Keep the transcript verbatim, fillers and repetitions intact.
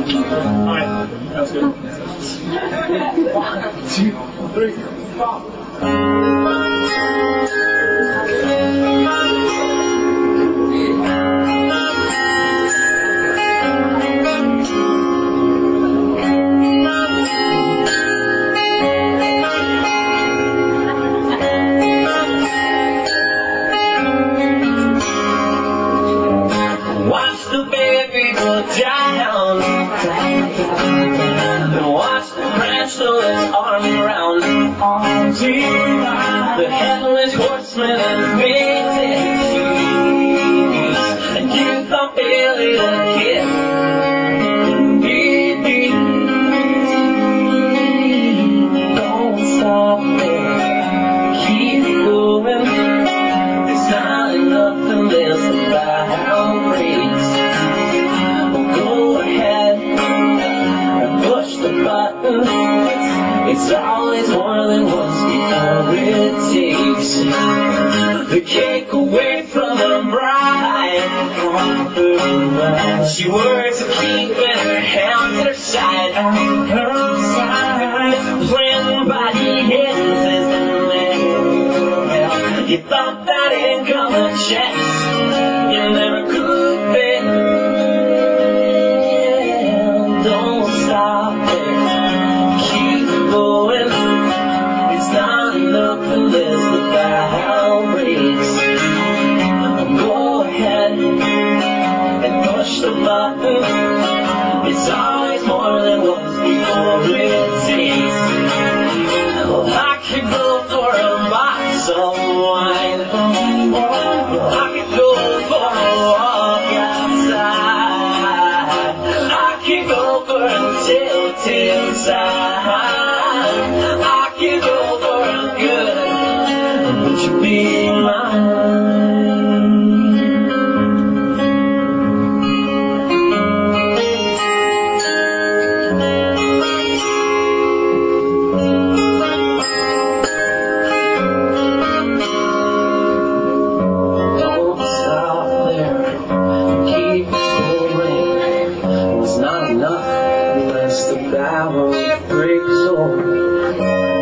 Alright, that's good. One, two, three, four. Watch the baby go down, and watch the branch throw its arm around the headless horseman and fainted trees, and you thought Billy the Kid. Don't stop there, keep going. There's not enough to live about race. Go ahead and push the button. It's always more than once before it takes the cake away from the bride. She works at keeping her hands at her side. Her side, when body hits is the man. You thought that income and checks you never could pay. Don't stop there, keep going. It's not enough to live without breaks. Go ahead and push the button. It's always more than once before it takes. Well, I could go for a box of wine. I could go for a walk outside. I could go for a telltale sign. I could go for a good. Would you be mine? Not enough unless the barrel breaks over.